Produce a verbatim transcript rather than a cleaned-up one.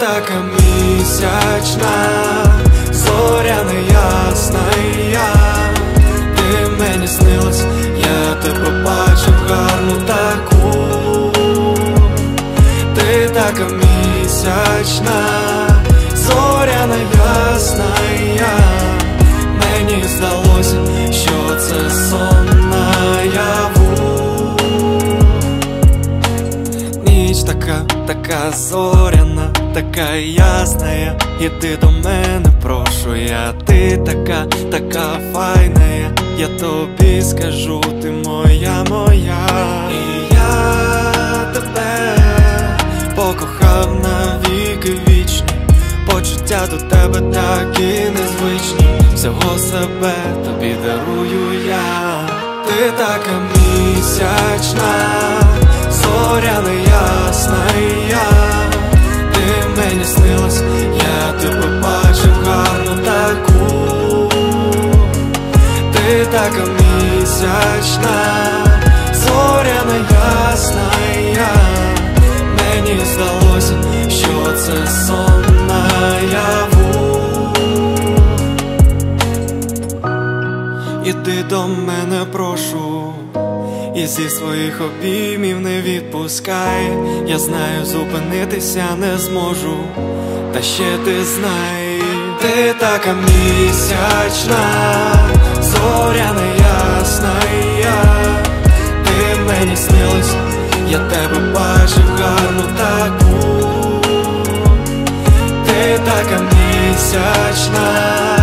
така місячна, зоряна ясна я. Ти мені снилась, я тебе бачив гарну таку. Ти така місячна, зоряна ясна я. Мені здалося, що це сон наяву. Ніч така, така зоряна, така ясна я. Іди до мене, прошу я. Ти така, така файна я. Я тобі скажу, ти моя, моя. І я тебе покохав навіки вічні. Почуття до тебе такі незвичні. Всього себе тобі дарую я. Ти така місячна, зоряна ясна я. Ти мені снилась, я тебе бачив гарну таку. Ти така місячна, зоряна ясна я. Мені здалося, що це сон наяву. Іди до мене, прошу, і зі своїх обіймів не відпускай. Я знаю, зупинитися не зможу, та ще ти знай. Ти така місячна, зоряна ясна я. Ти мені снилась, я тебе бачив гарну таку. Ти така місячна,